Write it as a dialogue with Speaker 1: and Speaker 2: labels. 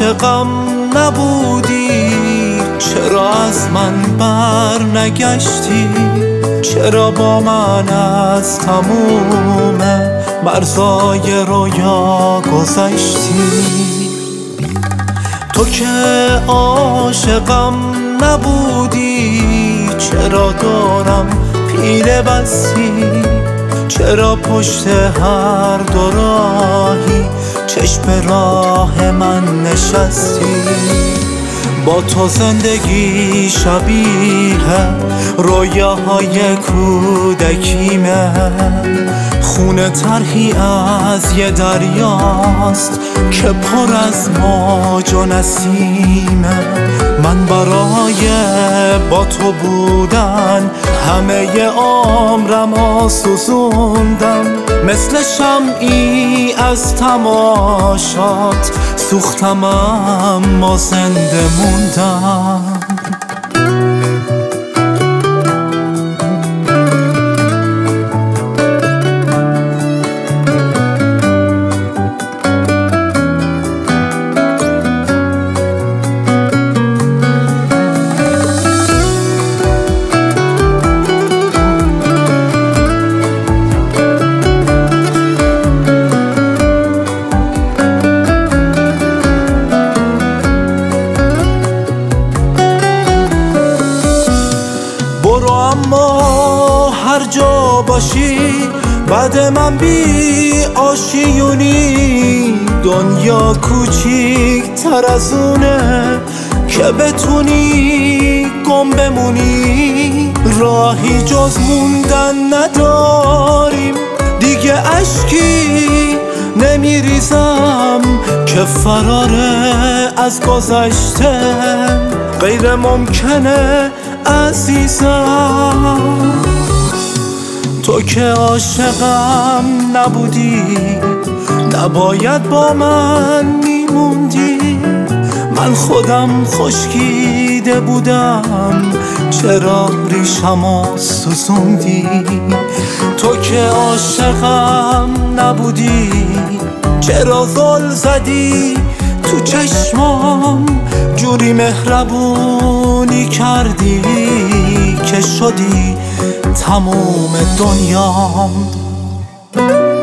Speaker 1: عاشقم نبودی، چرا از من بر نگشتی؟ چرا با من از تموم مرزای رویا گذشتی؟ تو که عاشقم نبودی، چرا دارم پیله بستی؟ چرا پشت هر دو راهی چشم راه من نشستی؟ با تو زندگی شبیه رویاهای کودکیمه، خونه طرحی از یه دریاست که پر از موج و نسیمه. من برای با تو بودن همه عمرمو سوزوندم، مثل شمعی از تماشات سوختم اما زنده موندم. برو اما هر جا باشی بعد من بی آشیونی، دنیا کوچیک تر از اونه که بتونی گم بمونی. راهی جز موندن نداریم دیگه، اشکی نمیریزم که فراره از گذشته غیر ممکنه عزیزم. تو که عاشقم نبودی، نباید با من میموندی. من خودم خشکیده بودم، چرا ریشمو سوزوندی؟ تو که عاشقم نبودی، چرا زل زدی تو چشمام؟ جوری مهربونی کردی که شدی تموم دنیام.